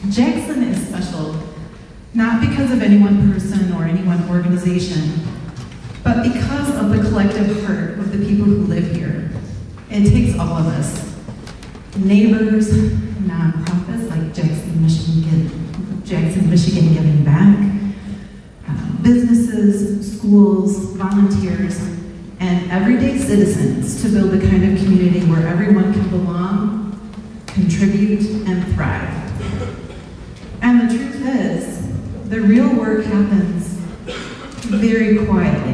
Jackson is special, not because of any one person or any one organization, but because of the collective heart of the people who live here. It takes all of us, neighbors, nonprofits like Jackson, Michigan Giving Back, businesses, schools, volunteers, and everyday citizens to build the kind of community where everyone can belong, contribute, and thrive. And the truth is, the real work happens very quietly.